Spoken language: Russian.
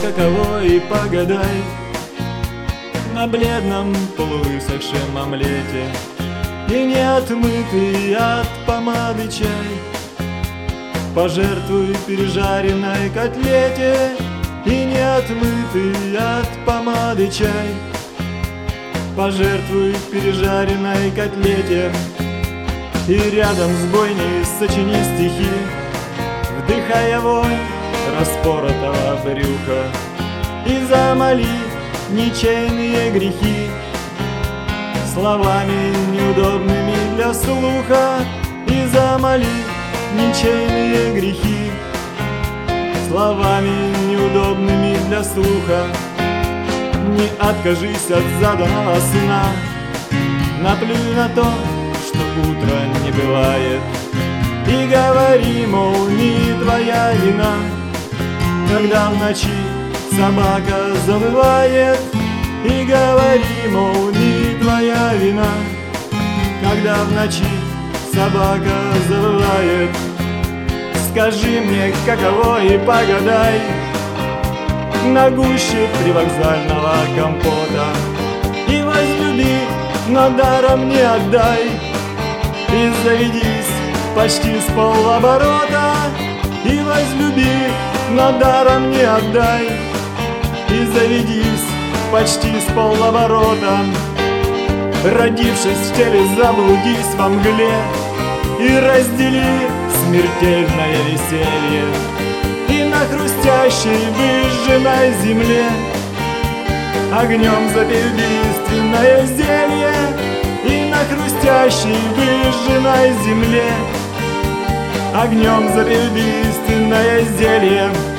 каково, и погадай на бледном полувысохшем омлете и не отмытый от помады чай. Пожертвуй пережаренной котлете и не отмытый от помады чай. Пожертвуй пережаренной котлете и рядом с бойней сочини стихи, вдыхая вонь распоротого брюха, и замоли ничейные грехи словами неудобными для слуха, и замоли ничейные грехи словами неудобными для слуха. Не откажись от заданного сна, наплюй на то, что утро не бывает, и говори, мол, не твоя вина, когда в ночи собака завывает. И говори, мол, не твоя вина, когда в ночи собака завывает. Скажи мне, каково, и погадай на гуще привокзального компота, и возлюби, но даром не отдай, и заведись почти с полоборота, и возлюби, но даром не отдай, и заведись почти с полоборота. Родившись в теле, заблудись во мгле и раздели смертельное веселье, и на хрустящей выжженной земле огнем запей убийственное зелье, и на хрустящей выжженной земле огнем запей убийственное зелье.